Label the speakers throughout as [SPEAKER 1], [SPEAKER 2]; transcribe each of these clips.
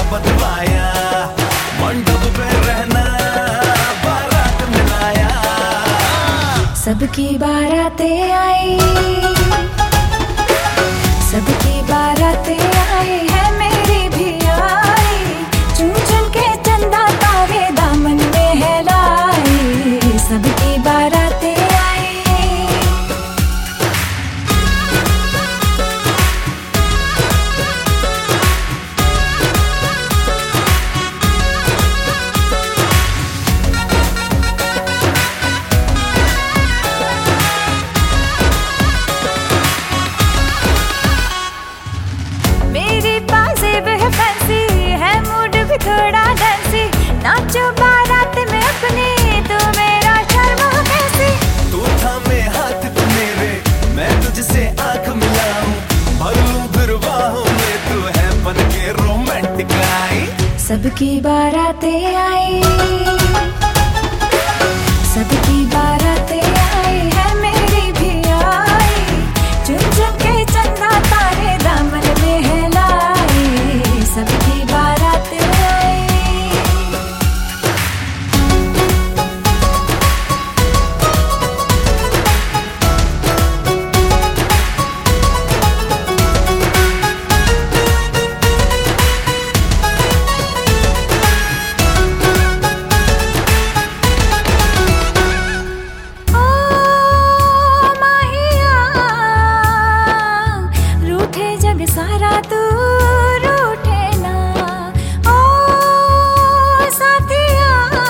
[SPEAKER 1] बतवाया, मंडप पे रहना बारात मिलाया।
[SPEAKER 2] सबकी बारातें आई, सबकी बारातें आई है, मेरी भी आई। चुन चुन के चंदा तारे दामन में है लाई, सबकी बारातें आई। मेरी पाजेब है फैंसी, है मूड भी थोड़ा डांसी। नाचो बारात में अपनी, तू मेरा शर्मा कैसी।
[SPEAKER 1] तू थामे हाथ तू मेरे, मैं तुझसे आंख मिलाऊं। भरूं फिर बाहों में, तू है बन के रोमांटिक आई।
[SPEAKER 2] सबकी बारातें आई, सबकी बारातें आई है, मेरी भी आई। चुन चुन के चंदा तारे दामन में है लाई, सबकी बारातें आई। जग सारा तू रूठे ना, ओ साथिया।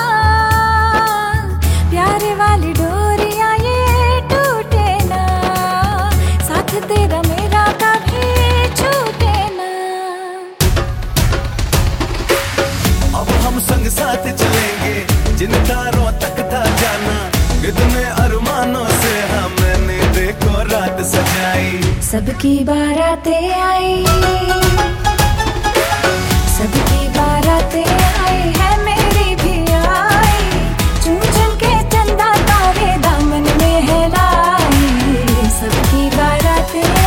[SPEAKER 2] प्यारे वाली डोरियां ये टूटे ना, साथ तेरा मेरा कभी छूटे ना।
[SPEAKER 1] अब हम संग साथ चलेंगे, जिन तारों तक था जाना। कितने अरमानों से हमने देखो रात सजाई।
[SPEAKER 2] सबकी बारातें आई, सबकी बारातें आई है, मेरी भी आई। चुन चुन के चंदा तारे दामन में है लाई, सबकी बारातें